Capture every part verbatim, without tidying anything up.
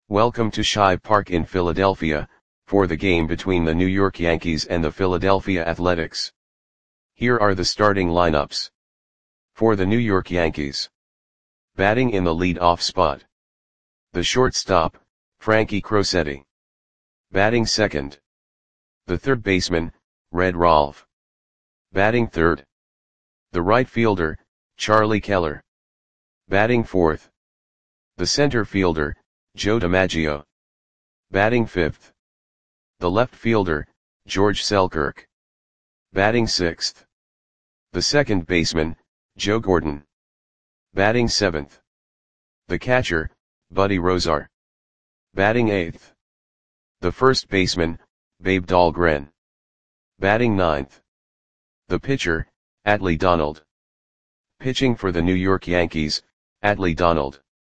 Welcome to Shibe Park in Philadelphia, for the game between the New York Yankees and the Philadelphia Athletics. Here are the starting lineups. For the New York Yankees. Batting in the lead-off spot. The shortstop, Frankie Crosetti. Batting second. The third baseman, Red Rolfe. Batting third. The right fielder, Charlie Keller. Batting fourth. The center fielder, Joe DiMaggio. Batting fifth. The left fielder, George Selkirk. Batting sixth. The second baseman, Joe Gordon. Batting seventh. The catcher, Buddy Rozar. Batting eighth. The first baseman, Babe Dahlgren. Batting ninth. The pitcher, Atlee Donald. Pitching for the New York Yankees, Atlee Donald.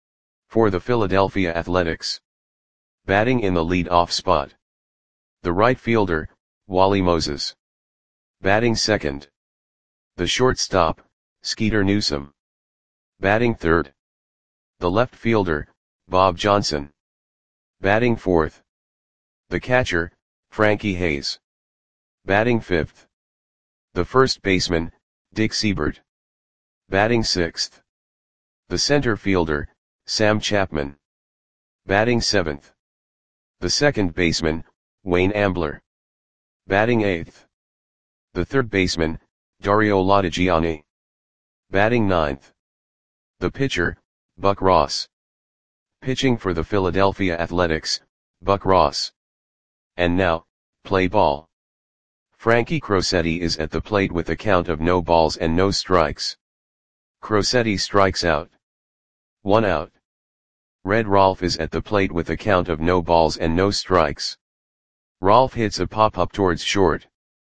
For the Philadelphia Athletics. Batting in the lead-off spot. The right fielder, Wally Moses. Batting second. The shortstop, Skeeter Newsom. Batting third. The left fielder, Bob Johnson. Batting fourth. The catcher, Frankie Hayes. Batting fifth. The first baseman, Dick Seibert. Batting sixth. The center fielder, Sam Chapman. Batting seventh. The second baseman, Wayne Ambler. Batting eighth. The third baseman, Dario Lodigiani. Batting ninth. The pitcher, Buck Ross. Pitching for the Philadelphia Athletics, Buck Ross. And now, play ball. Frankie Crosetti is at the plate with a count of no balls and no strikes. Crosetti strikes out. One out. Red Rolfe is at the plate with a count of no balls and no strikes. Rolfe hits a pop-up towards short.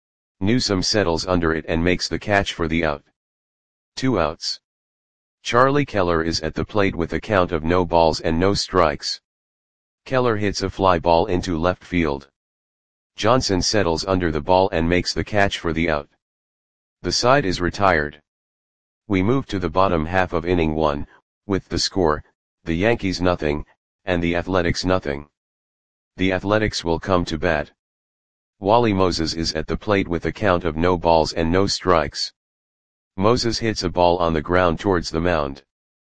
Newsom settles under it and makes the catch for the out. Two outs. Charlie Keller is at the plate with a count of no balls and no strikes. Keller hits a fly ball into left field. Johnson settles under the ball and makes the catch for the out. The side is retired. We move to the bottom half of inning one, with the score, the Yankees nothing, and the Athletics nothing. The Athletics will come to bat. Wally Moses is at the plate with a count of no balls and no strikes. Moses hits a ball on the ground towards the mound.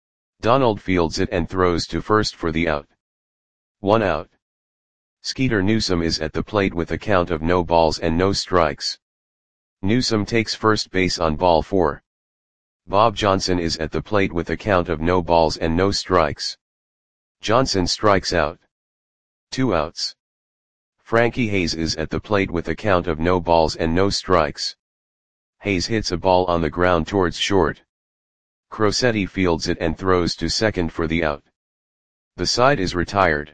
Donald fields it and throws to first for the out. One out. Skeeter Newsom is at the plate with a count of no balls and no strikes. Newsom takes first base on ball four. Bob Johnson is at the plate with a count of no balls and no strikes. Johnson strikes out. Two outs. Frankie Hayes is at the plate with a count of no balls and no strikes. Hayes hits a ball on the ground towards short. Crosetti fields it and throws to second for the out. The side is retired.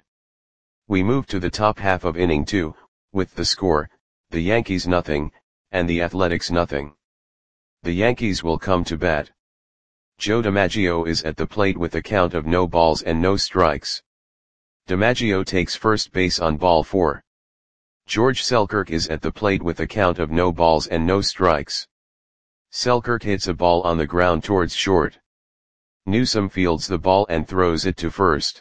We move to the top half of inning two, with the score, the Yankees nothing, and the Athletics nothing. The Yankees will come to bat. Joe DiMaggio is at the plate with a count of no balls and no strikes. DiMaggio takes first base on ball four. George Selkirk is at the plate with a count of no balls and no strikes. Selkirk hits a ball on the ground towards short. Newsom fields the ball and throws it to first.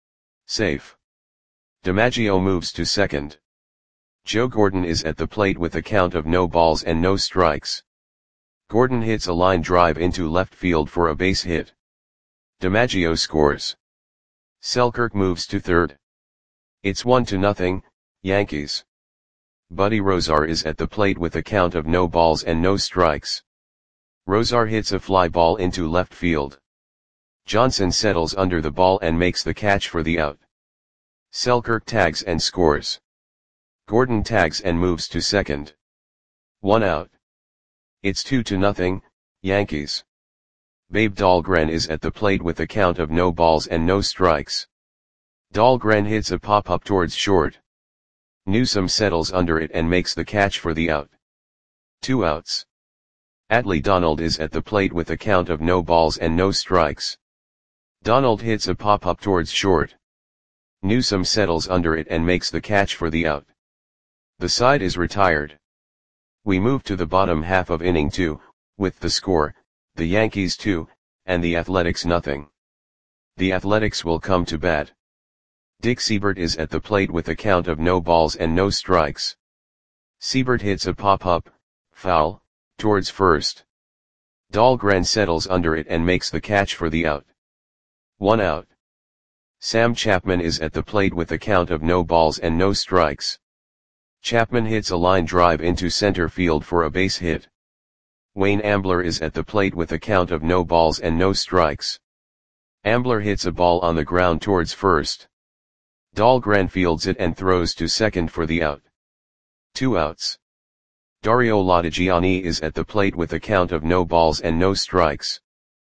Safe. DiMaggio moves to second. Joe Gordon is at the plate with a count of no balls and no strikes. Gordon hits a line drive into left field for a base hit. DiMaggio scores. Selkirk moves to third. It's one to nothing, Yankees. Buddy Rozar is at the plate with a count of no balls and no strikes. Rozar hits a fly ball into left field. Johnson settles under the ball and makes the catch for the out. Selkirk tags and scores. Gordon tags and moves to second. One out. It's two to nothing, Yankees. Babe Dahlgren is at the plate with a count of no balls and no strikes. Dahlgren hits a pop-up towards short. Newsom settles under it and makes the catch for the out. Two outs. Atlee Donald is at the plate with a count of no balls and no strikes. Donald hits a pop-up towards short. Newsom settles under it and makes the catch for the out. The side is retired. We move to the bottom half of inning two, with the score, the Yankees two, and the Athletics nothing. The Athletics will come to bat. Dick Seibert is at the plate with a count of no balls and no strikes. Seibert hits a pop-up, foul, towards first. Dahlgren settles under it and makes the catch for the out. One out. Sam Chapman is at the plate with a count of no balls and no strikes. Chapman hits a line drive into center field for a base hit. Wayne Ambler is at the plate with a count of no balls and no strikes. Ambler hits a ball on the ground towards first. Dahlgren fields it and throws to second for the out. Two outs. Dario Latigiani is at the plate with a count of no balls and no strikes.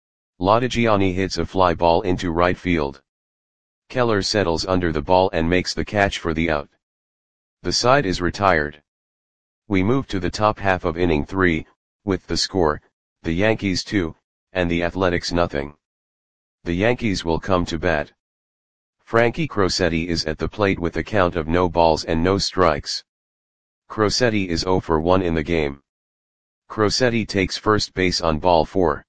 Latigiani hits a fly ball into right field. Keller settles under the ball and makes the catch for the out. The side is retired. We move to the top half of inning three, with the score, the Yankees two, and the Athletics nothing. The Yankees will come to bat. Frankie Crosetti is at the plate with a count of no balls and no strikes. Crosetti is zero for one in the game. Crosetti takes first base on ball four.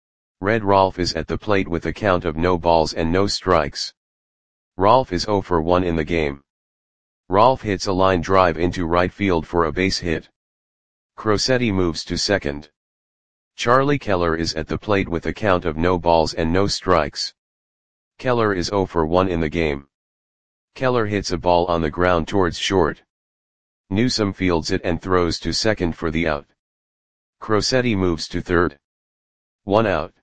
Red Rolf is at the plate with a count of no balls and no strikes. Rolf is zero for one in the game. Rolf hits a line drive into right field for a base hit. Crosetti moves to second. Charlie Keller is at the plate with a count of no balls and no strikes. Keller is zero for one in the game. Keller hits a ball on the ground towards short. Newsome fields it and throws to second for the out. Crosetti moves to third. One out.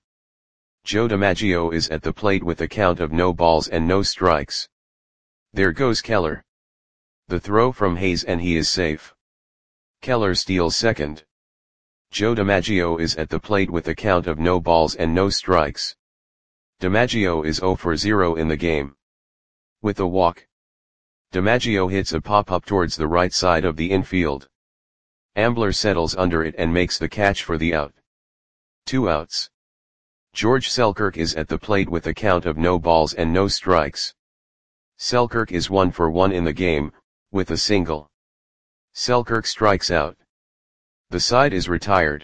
Joe DiMaggio is at the plate with a count of no balls and no strikes. There goes Keller. The throw from Hayes and he is safe. Keller steals second. Joe DiMaggio is at the plate with a count of no balls and no strikes. DiMaggio is zero for zero in the game. With a walk. DiMaggio hits a pop-up towards the right side of the infield. Ambler settles under it and makes the catch for the out. Two outs. George Selkirk is at the plate with a count of no balls and no strikes. Selkirk is one for one in the game, with a single. Selkirk strikes out. The side is retired.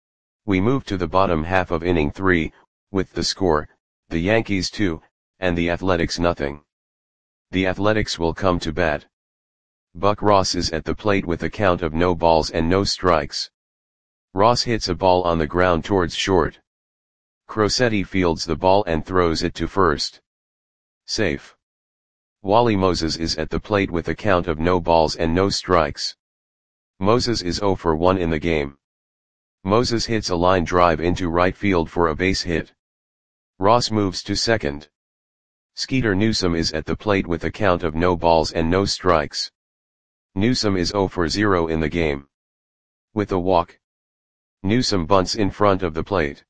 We move to the bottom half of inning three, with the score, the Yankees two, and the Athletics nothing. The Athletics will come to bat. Buck Ross is at the plate with a count of no balls and no strikes. Ross hits a ball on the ground towards short. Crosetti fields the ball and throws it to first. Safe. Wally Moses is at the plate with a count of no balls and no strikes. Moses is zero for one in the game. Moses hits a line drive into right field for a base hit. Ross moves to second. Skeeter Newsome is at the plate with a count of no balls and no strikes. Newsome is zero for zero in the game. With a walk. Newsome bunts in front of the plate.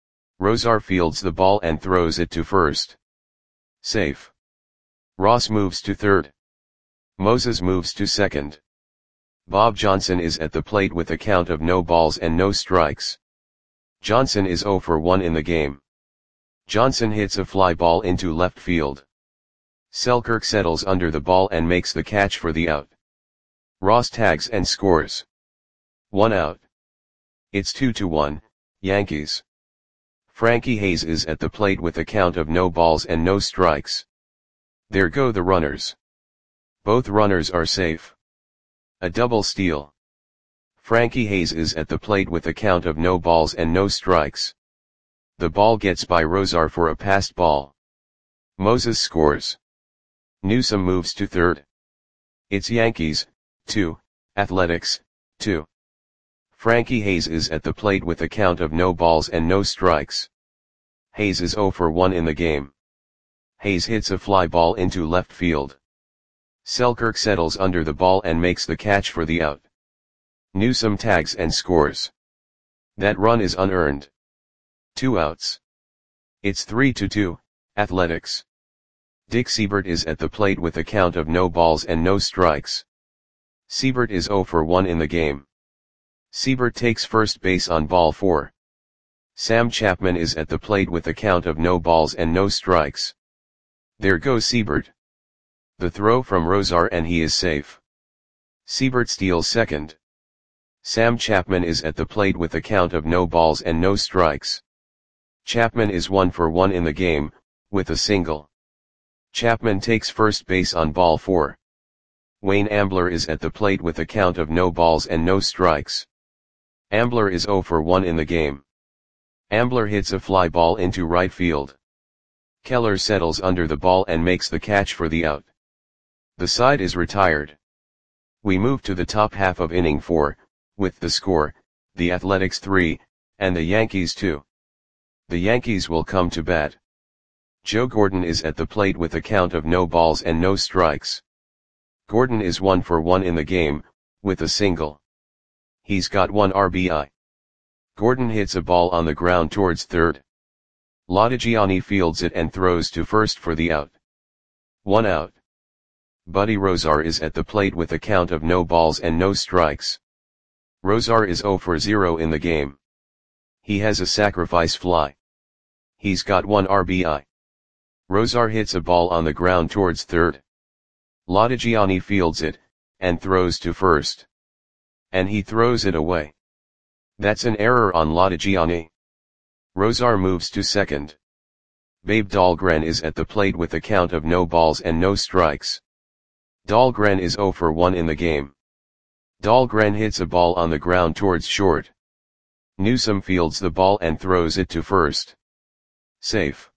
Rosar fields the ball and throws it to first. Safe. Ross moves to third. Moses moves to second. Bob Johnson is at the plate with a count of no balls and no strikes. Johnson is zero for one in the game. Johnson hits a fly ball into left field. Selkirk settles under the ball and makes the catch for the out. Ross tags and scores. One out. It's two to one, Yankees. Frankie Hayes is at the plate with a count of no balls and no strikes. There go the runners. Both runners are safe. A double steal. Frankie Hayes is at the plate with a count of no balls and no strikes. The ball gets by Rosar for a passed ball. Moses scores. Newsome moves to third. It's Yankees, two, Athletics, two. Frankie Hayes is at the plate with a count of no balls and no strikes. Hayes is zero for one in the game. Hayes hits a fly ball into left field. Selkirk settles under the ball and makes the catch for the out. Newsome tags and scores. That run is unearned. Two outs. It's three to two, Athletics. Dick Seibert is at the plate with a count of no balls and no strikes. Seibert is zero for one in the game. Seibert takes first base on ball four. Sam Chapman is at the plate with a count of no balls and no strikes. There goes Seibert. The throw from Rosar and he is safe. Seibert steals second. Sam Chapman is at the plate with a count of no balls and no strikes. Chapman is one for one in the game, with a single. Chapman takes first base on ball four. Wayne Ambler is at the plate with a count of no balls and no strikes. Ambler is zero for one in the game. Ambler hits a fly ball into right field. Keller settles under the ball and makes the catch for the out. The side is retired. We move to the top half of inning four, with the score, the Athletics three, and the Yankees two. The Yankees will come to bat. Joe Gordon is at the plate with a count of no balls and no strikes. Gordon is one for one in the game, with a single. He's got one R B I. Gordon hits a ball on the ground towards third. Lodigiani fields it and throws to first for the out. One out. Buddy Rozar is at the plate with a count of no balls and no strikes. Rozar is zero for zero in the game. He has a sacrifice fly. He's got one R B I. Rozar hits a ball on the ground towards third. Lodigiani fields it, and throws to first. And he throws it away. That's an error on Lodigiani. Rozar moves to second. Babe Dahlgren is at the plate with a count of no balls and no strikes. Dahlgren is zero for one in the game. Dahlgren hits a ball on the ground towards short. Newsome fields the ball and throws it to first. Safe.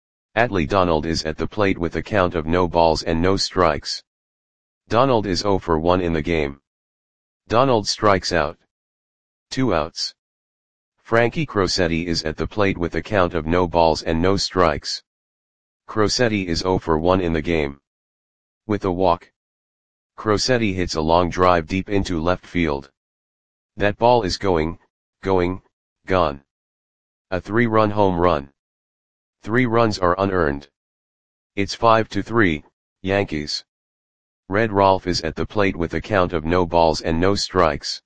Atlee Donald is at the plate with a count of no balls and no strikes. Donald is zero for one in the game. Donald strikes out. Two outs. Frankie Crosetti is at the plate with a count of no balls and no strikes. Crosetti is zero for one in the game. With a walk. Crosetti hits a long drive deep into left field. That ball is going, going, gone. A three-run home run. Three runs are unearned. It's five to three, Yankees. Red Rolf is at the plate with a count of no balls and no strikes.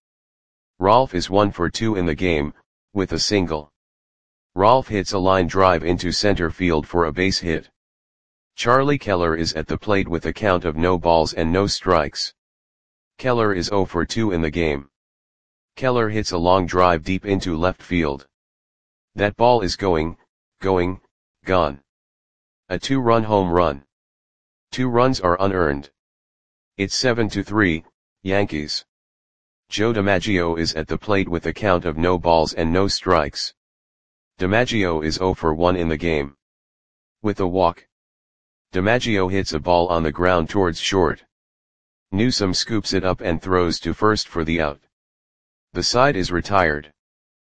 Rolf is one for two in the game, with a single. Rolf hits a line drive into center field for a base hit. Charlie Keller is at the plate with a count of no balls and no strikes. Keller is zero for two in the game. Keller hits a long drive deep into left field. That ball is going, going, gone. A two-run home run. Two runs are unearned. It's seven to three, Yankees. Joe DiMaggio is at the plate with a count of no balls and no strikes. DiMaggio is zero for one in the game. With a walk. DiMaggio hits a ball on the ground towards short. Newsome scoops it up and throws to first for the out. The side is retired.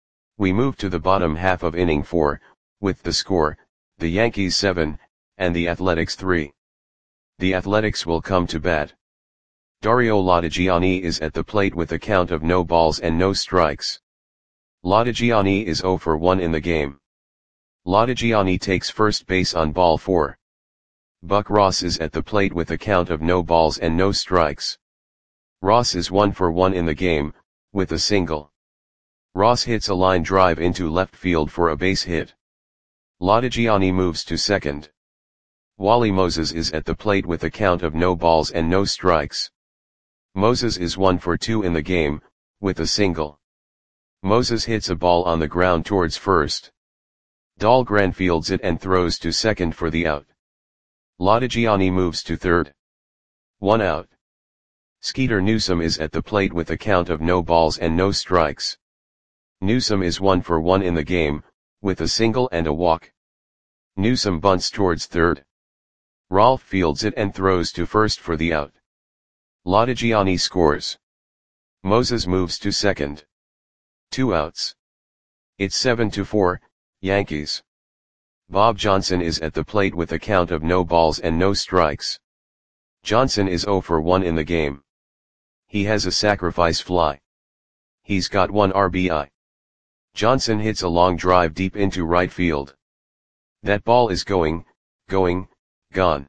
We move to the bottom half of inning four, with the score, the Yankees seven, and the Athletics three. The Athletics will come to bat. Dario Lodigiani is at the plate with a count of no balls and no strikes. Lodigiani is zero for one in the game. Lodigiani takes first base on ball four. Buck Ross is at the plate with a count of no balls and no strikes. Ross is one for one in the game, with a single. Ross hits a line drive into left field for a base hit. Lodigiani moves to second. Wally Moses is at the plate with a count of no balls and no strikes. Moses is one for two in the game, with a single. Moses hits a ball on the ground towards first. Dahlgren fields it and throws to second for the out. Lodigiani moves to third. One out. Skeeter Newsome is at the plate with a count of no balls and no strikes. Newsome is one for one in the game, with a single and a walk. Newsome bunts towards third. Rolf fields it and throws to first for the out. Lodigiani scores. Moses moves to second. Two outs. It's seven to four, Yankees. Bob Johnson is at the plate with a count of no balls and no strikes. Johnson is zero for one in the game. He has a sacrifice fly. He's got one R B I. Johnson hits a long drive deep into right field. That ball is going, going, gone.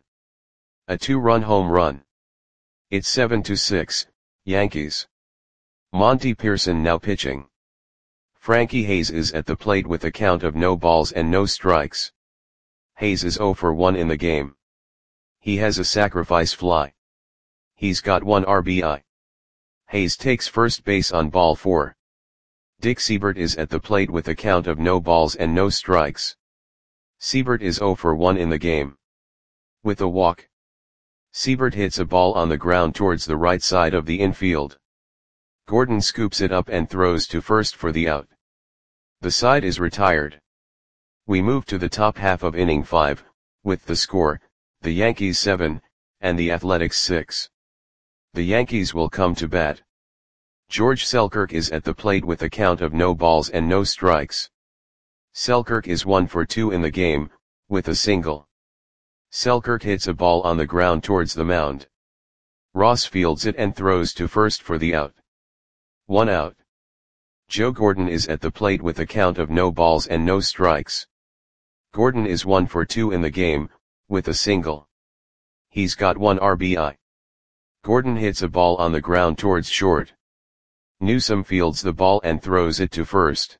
A two-run home run. It's seven to six, Yankees. Monty Pearson now pitching. Frankie Hayes is at the plate with a count of no balls and no strikes. Hayes is zero for one in the game. He has a sacrifice fly. He's got one R B I. Hayes takes first base on ball four. Dick Seibert is at the plate with a count of no balls and no strikes. Seibert is zero for one in the game. With a walk, Siebert hits a ball on the ground towards the right side of the infield. Gordon scoops it up and throws to first for the out. The side is retired. We move to the top half of inning five, with the score, the Yankees seven, and the Athletics six. The Yankees will come to bat. George Selkirk is at the plate with a count of no balls and no strikes. Selkirk is one for two in the game, with a single. Selkirk hits a ball on the ground towards the mound. Ross fields it and throws to first for the out. One out. Joe Gordon is at the plate with a count of no balls and no strikes. Gordon is one for two in the game, with a single. He's got one R B I. Gordon hits a ball on the ground towards short. Newsome fields the ball and throws it to first.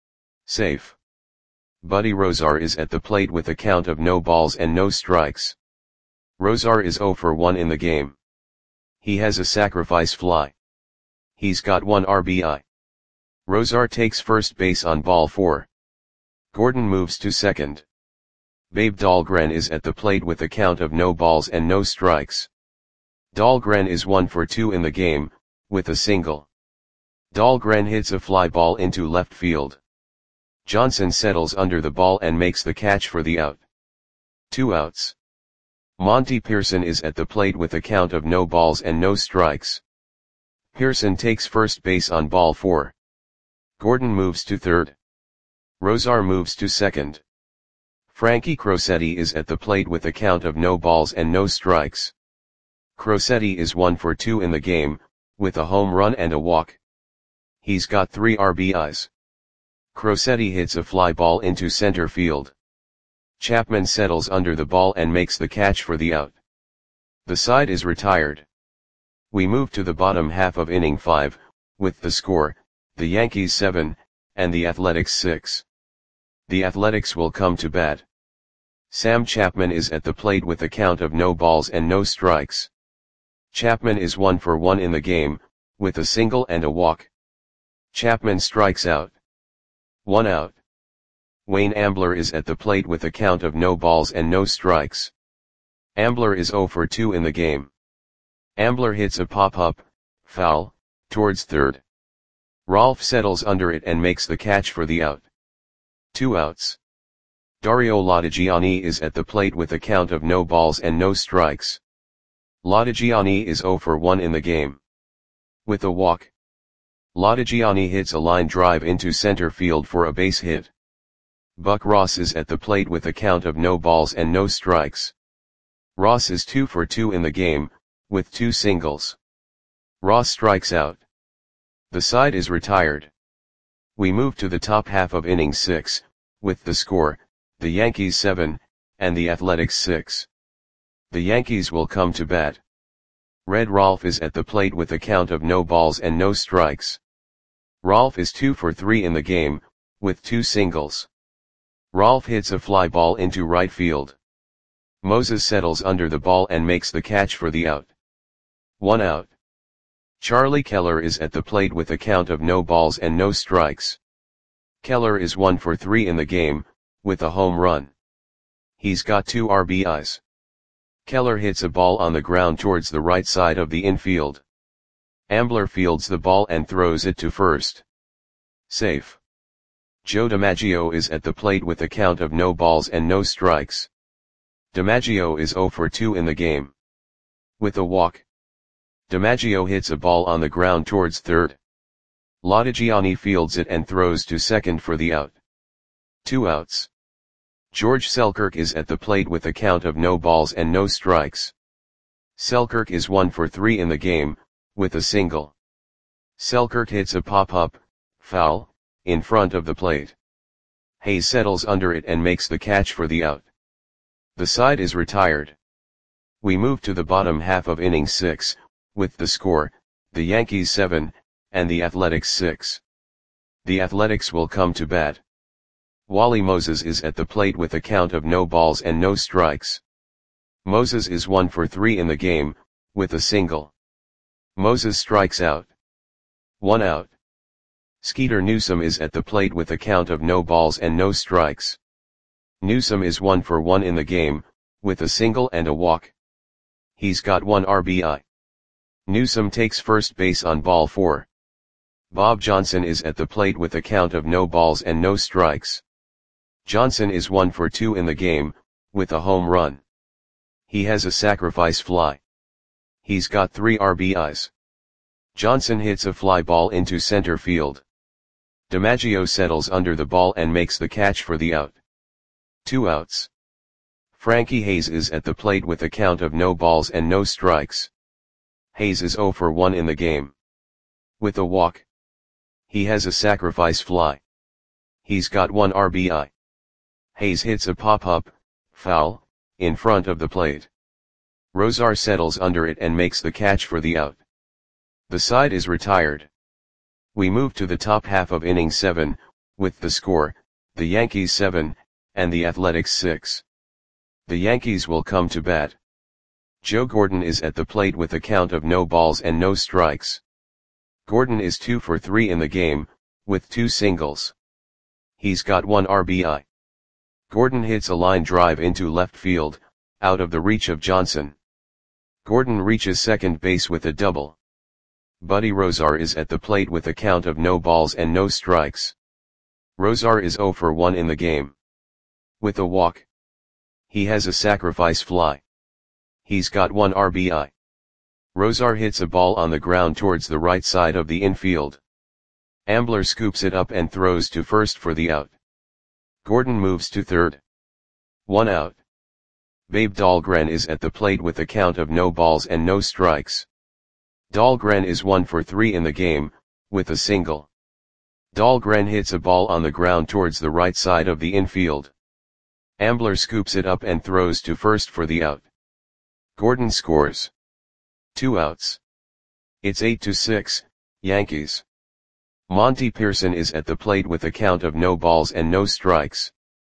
Safe. Buddy Rozar is at the plate with a count of no balls and no strikes. Rozar is zero for one in the game. He has a sacrifice fly. He's got one R B I. Rozar takes first base on ball four. Gordon moves to second. Babe Dahlgren is at the plate with a count of no balls and no strikes. Dahlgren is one for two in the game, with a single. Dahlgren hits a fly ball into left field. Johnson settles under the ball and makes the catch for the out. Two outs. Monty Pearson is at the plate with a count of no balls and no strikes. Pearson takes first base on ball four. Gordon moves to third. Rozar moves to second. Frankie Crosetti is at the plate with a count of no balls and no strikes. Crosetti is one for two in the game, with a home run and a walk. He's got three R B Is. Crosetti hits a fly ball into center field. Chapman settles under the ball and makes the catch for the out. The side is retired. We move to the bottom half of inning five, with the score, the Yankees seven, and the Athletics six. The Athletics will come to bat. Sam Chapman is at the plate with a count of no balls and no strikes. Chapman is one for one in the game, with a single and a walk. Chapman strikes out. One out. Wayne Ambler is at the plate with a count of no balls and no strikes. Ambler is zero for two in the game. Ambler hits a pop-up, foul, towards third. Rolfe settles under it and makes the catch for the out. Two outs. Dario Latigiani is at the plate with a count of no balls and no strikes. Latigiani is zero for one in the game. With a walk. Latigiani hits a line drive into center field for a base hit. Buck Ross is at the plate with a count of no balls and no strikes. Ross is two for two in the game, with two singles. Ross strikes out. The side is retired. We move to the top half of inning six, with the score, the Yankees seven, and the Athletics six. The Yankees will come to bat. Red Rolfe is at the plate with a count of no balls and no strikes. Rolfe is two for three in the game, with two singles. Rolfe hits a fly ball into right field. Moses settles under the ball and makes the catch for the out. One out. Charlie Keller is at the plate with a count of no balls and no strikes. Keller is one for three in the game, with a home run. He's got two R B Is. Keller hits a ball on the ground towards the right side of the infield. Ambler fields the ball and throws it to first. Safe. Joe DiMaggio is at the plate with a count of no balls and no strikes. DiMaggio is zero for two in the game. With a walk. DiMaggio hits a ball on the ground towards third. Latigiani fields it and throws to second for the out. Two outs. George Selkirk is at the plate with a count of no balls and no strikes. Selkirk is one for three in the game, with a single. Selkirk hits a pop-up, foul, in front of the plate. Hayes settles under it and makes the catch for the out. The side is retired. We move to the bottom half of inning six, with the score, the Yankees seven, and the Athletics six. The Athletics will come to bat. Wally Moses is at the plate with a count of no balls and no strikes. Moses is one for three in the game, with a single. Moses strikes out. One out. Skeeter Newsome is at the plate with a count of no balls and no strikes. Newsome is one for one in the game, with a single and a walk. He's got one R B I. Newsome takes first base on ball four. Bob Johnson is at the plate with a count of no balls and no strikes. Johnson is one for two in the game, with a home run. He has a sacrifice fly. He's got three R B Is. Johnson hits a fly ball into center field. DiMaggio settles under the ball and makes the catch for the out. Two outs. Frankie Hayes is at the plate with a count of no balls and no strikes. Hayes is zero for one in the game. With a walk. He has a sacrifice fly. He's got one R B I. Hayes hits a pop-up, foul, in front of the plate. Rosar settles under it and makes the catch for the out. The side is retired. We move to the top half of inning seven, with the score, the Yankees seven, and the Athletics six. The Yankees will come to bat. Joe Gordon is at the plate with a count of no balls and no strikes. Gordon is two for three in the game, with two singles. He's got one R B I. Gordon hits a line drive into left field, out of the reach of Johnson. Gordon reaches second base with a double. Buddy Rosar is at the plate with a count of no balls and no strikes. Rosar is zero for one in the game. With a walk. He has a sacrifice fly. He's got one R B I. Rosar hits a ball on the ground towards the right side of the infield. Ambler scoops it up and throws to first for the out. Gordon moves to third. One out. Babe Dahlgren is at the plate with a count of no balls and no strikes. Dahlgren is one for three in the game, with a single. Dahlgren hits a ball on the ground towards the right side of the infield. Ambler scoops it up and throws to first for the out. Gordon scores. Two outs. It's eight to six, Yankees. Monty Pearson is at the plate with a count of no balls and no strikes.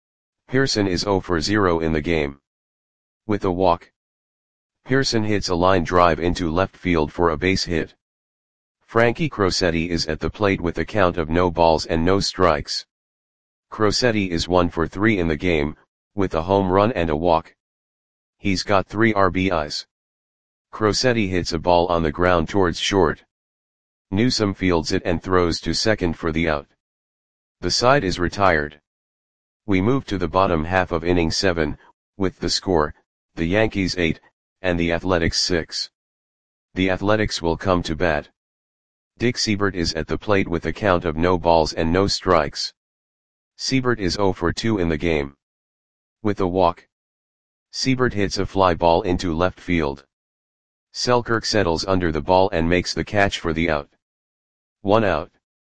Pearson is zero for zero in the game. With a walk. Pearson hits a line drive into left field for a base hit. Frankie Crosetti is at the plate with a count of no balls and no strikes. Crosetti is one for three in the game, with a home run and a walk. He's got three R B Is. Crosetti hits a ball on the ground towards short. Newsome fields it and throws to second for the out. The side is retired. We move to the bottom half of inning seven, with the score, the Yankees eight, and the Athletics six. The Athletics will come to bat. Dick Siebert is at the plate with a count of no balls and no strikes. Siebert is zero for two in the game. With a walk. Siebert hits a fly ball into left field. Selkirk settles under the ball and makes the catch for the out. One out.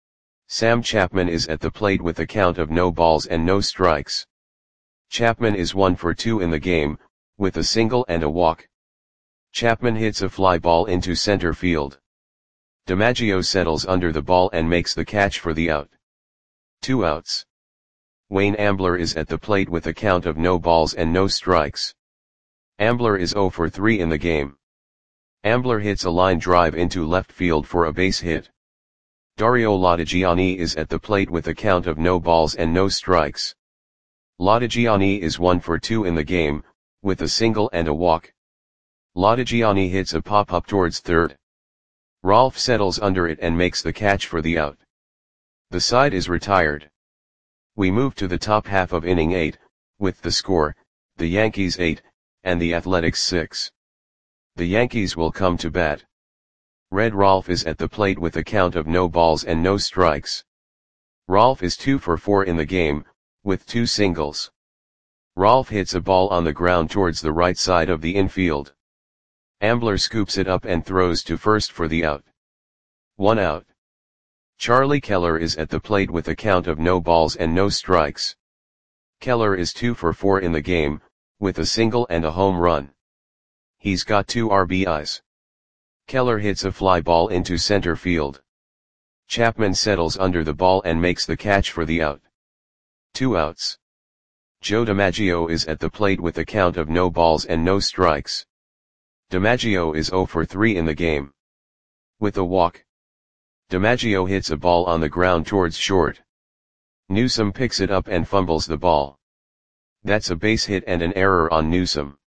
Sam Chapman is at the plate with a count of no balls and no strikes. Chapman is one for two in the game, with a single and a walk. Chapman hits a fly ball into center field. DiMaggio settles under the ball and makes the catch for the out. Two outs. Wayne Ambler is at the plate with a count of no balls and no strikes. Ambler is zero for three in the game. Ambler hits a line drive into left field for a base hit. Dario Latigiani is at the plate with a count of no balls and no strikes. Latigiani is one for two in the game, with a single and a walk. Latigiani hits a pop-up towards third. Rolfe settles under it and makes the catch for the out. The side is retired. We move to the top half of inning eight, with the score, the Yankees eight, and the Athletics six. The Yankees will come to bat. Red Rolfe is at the plate with a count of no balls and no strikes. Rolfe is two for four in the game, with two singles. Rolfe hits a ball on the ground towards the right side of the infield. Ambler scoops it up and throws to first for the out. One out. Charlie Keller is at the plate with a count of no balls and no strikes. Keller is two for four in the game, with a single and a home run. He's got two R B Is. Keller hits a fly ball into center field. Chapman settles under the ball and makes the catch for the out. Two outs. Joe DiMaggio is at the plate with a count of no balls and no strikes. DiMaggio is zero for three in the game. With a walk. DiMaggio hits a ball on the ground towards short. Newsome picks it up and fumbles the ball. That's a base hit and an error on Newsome.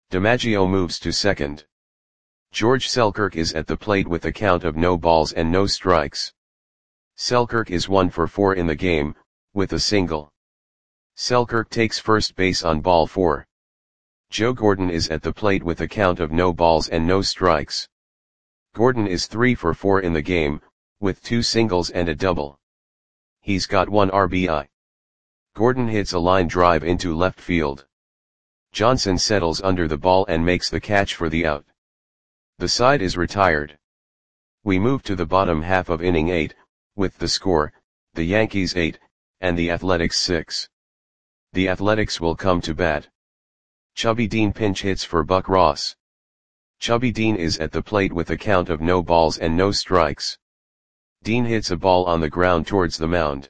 DiMaggio moves to second. George Selkirk is at the plate with a count of no balls and no strikes. Selkirk is one for four in the game, with a single. Selkirk takes first base on ball four. Joe Gordon is at the plate with a count of no balls and no strikes. Gordon is three for four in the game, with two singles and a double. He's got one R B I. Gordon hits a line drive into left field. Johnson settles under the ball and makes the catch for the out. The side is retired. We move to the bottom half of inning eight, with the score, the Yankees eight, and the Athletics six. The Athletics will come to bat. Chubby Dean pinch hits for Buck Ross. Chubby Dean is at the plate with a count of no balls and no strikes. Dean hits a ball on the ground towards the mound.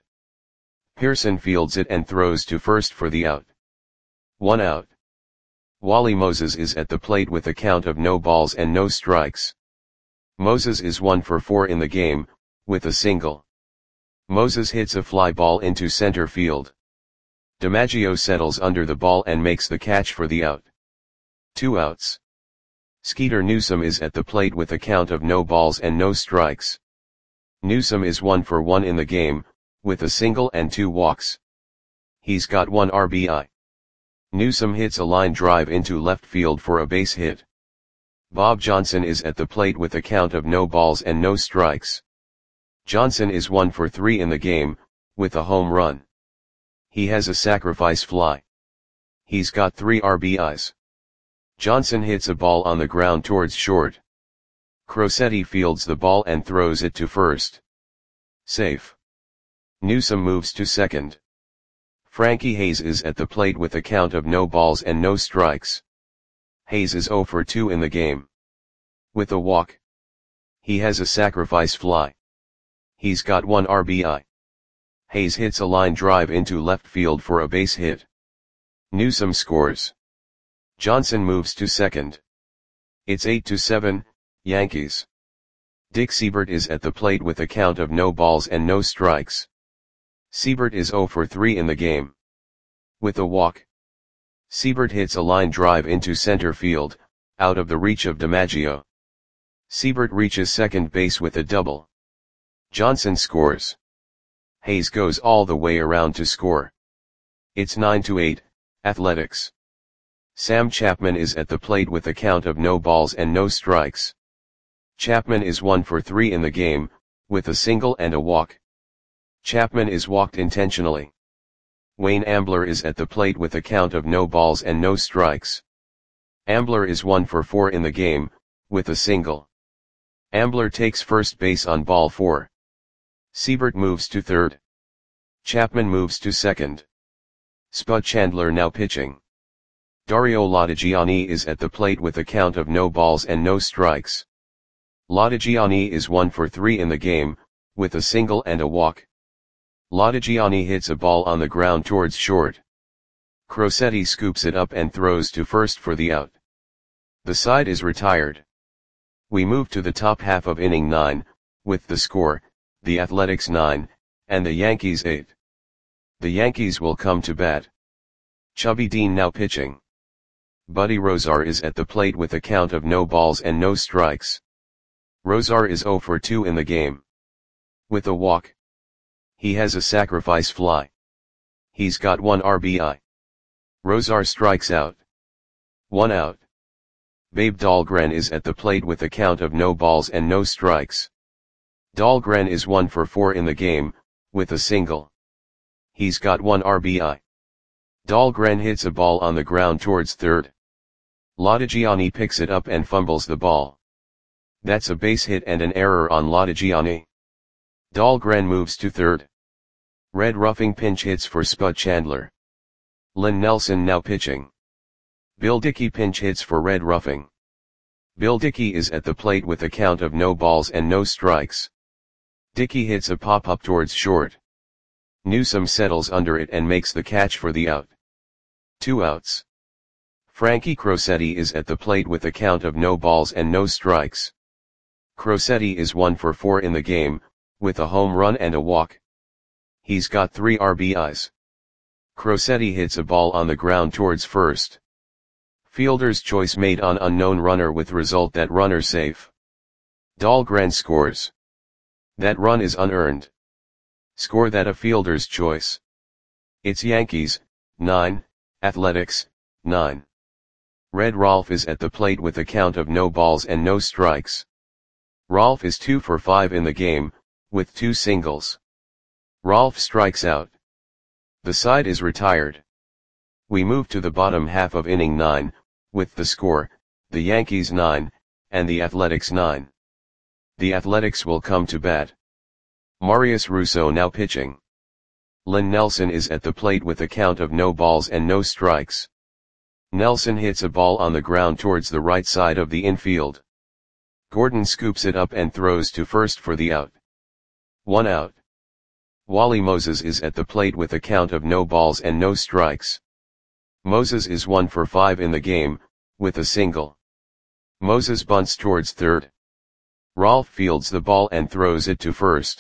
Pearson fields it and throws to first for the out. One out. Wally Moses is at the plate with a count of no balls and no strikes. Moses is one for four in the game, with a single. Moses hits a fly ball into center field. DiMaggio settles under the ball and makes the catch for the out. Two outs. Skeeter Newsome is at the plate with a count of no balls and no strikes. Newsome is one for one in the game, with a single and two walks. He's got one R B I. Newsome hits a line drive into left field for a base hit. Bob Johnson is at the plate with a count of no balls and no strikes. Johnson is one for three in the game, with a home run. He has a sacrifice fly. He's got three R B Is. Johnson hits a ball on the ground towards short. Crosetti fields the ball and throws it to first. Safe. Newsome moves to second. Frankie Hayes is at the plate with a count of no balls and no strikes. Hayes is zero for two in the game. With a walk. He has a sacrifice fly. He's got one R B I. Hayes hits a line drive into left field for a base hit. Newsome scores. Johnson moves to second. It's eight to seven, Yankees. Dick Seibert is at the plate with a count of no balls and no strikes. Seibert is zero for three in the game. With a walk. Seibert hits a line drive into center field, out of the reach of DiMaggio. Seibert reaches second base with a double. Johnson scores. Hayes goes all the way around to score. It's nine to eight, Athletics. Sam Chapman is at the plate with a count of no balls and no strikes. Chapman is one for three in the game, with a single and a walk. Chapman is walked intentionally. Wayne Ambler is at the plate with a count of no balls and no strikes. Ambler is one for four in the game, with a single. Ambler takes first base on ball four. Seibert moves to third. Chapman moves to second. Spud Chandler now pitching. Dario Latigiani is at the plate with a count of no balls and no strikes. Latigiani is one for three in the game, with a single and a walk. Latigiani hits a ball on the ground towards short. Crosetti scoops it up and throws to first for the out. The side is retired. We move to the top half of inning nine, with the score, the Athletics nine, and the Yankees eight. The Yankees will come to bat. Chubby Dean now pitching. Buddy Rozar is at the plate with a count of no balls and no strikes. Rozar is zero for two in the game. With a walk. He has a sacrifice fly. He's got one R B I. Rozar strikes out. One out. Babe Dahlgren is at the plate with a count of no balls and no strikes. Dahlgren is one for four in the game, with a single. He's got one R B I. Dahlgren hits a ball on the ground towards third. Latigiani picks it up and fumbles the ball. That's a base hit and an error on Latigiani. Dahlgren moves to third. Red Ruffing pinch hits for Spud Chandler. Lynn Nelson now pitching. Bill Dickey pinch hits for Red Ruffing. Bill Dickey is at the plate with a count of no balls and no strikes. Dickey hits a pop-up towards short. Newsome settles under it and makes the catch for the out. Two outs. Frankie Crosetti is at the plate with a count of no balls and no strikes. Crosetti is one for four in the game, with a home run and a walk. He's got three R B Is. Crosetti hits a ball on the ground towards first. Fielder's choice made on unknown runner with result that runner safe. Dahlgren scores. That run is unearned. Score that a fielder's choice. It's Yankees, nine, Athletics, nine. Red Rolf is at the plate with a count of no balls and no strikes. Rolf is two for five in the game, with two singles. Rolf strikes out. The side is retired. We move to the bottom half of inning nine, with the score, the Yankees nine, and the Athletics nine. The Athletics will come to bat. Marius Russo now pitching. Lynn Nelson is at the plate with a count of no balls and no strikes. Nelson hits a ball on the ground towards the right side of the infield. Gordon scoops it up and throws to first for the out. One out. Wally Moses is at the plate with a count of no balls and no strikes. Moses is one for five in the game, with a single. Moses bunts towards third. Rolf fields the ball and throws it to first.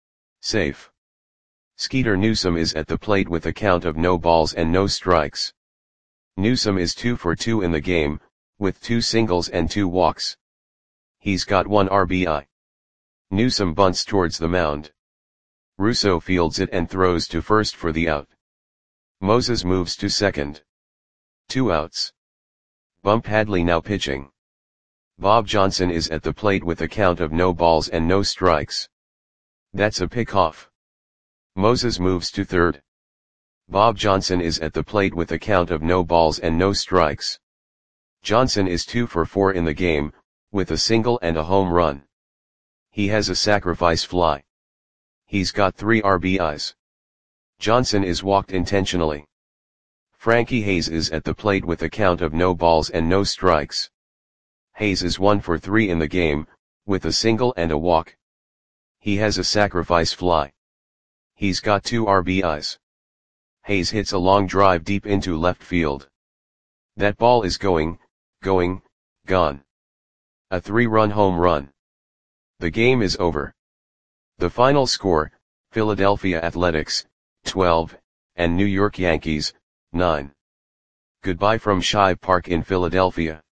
Safe. Skeeter Newsome is at the plate with a count of no balls and no strikes. Newsome is two for two in the game, with two singles and two walks. He's got one R B I. Newsome bunts towards the mound. Russo fields it and throws to first for the out. Moses moves to second. Two outs. Bump Hadley now pitching. Bob Johnson is at the plate with a count of no balls and no strikes. That's a pickoff. Moses moves to third. Bob Johnson is at the plate with a count of no balls and no strikes. Johnson is two for four in the game, with a single and a home run. He has a sacrifice fly. He's got three R B Is. Johnson is walked intentionally. Frankie Hayes is at the plate with a count of no balls and no strikes. Hayes is one for three in the game, with a single and a walk. He has a sacrifice fly. He's got two R B Is. Hayes hits a long drive deep into left field. That ball is going, going, gone. A three-run home run. The game is over. The final score, Philadelphia Athletics, twelve, and New York Yankees, nine. Goodbye from Shive Park in Philadelphia.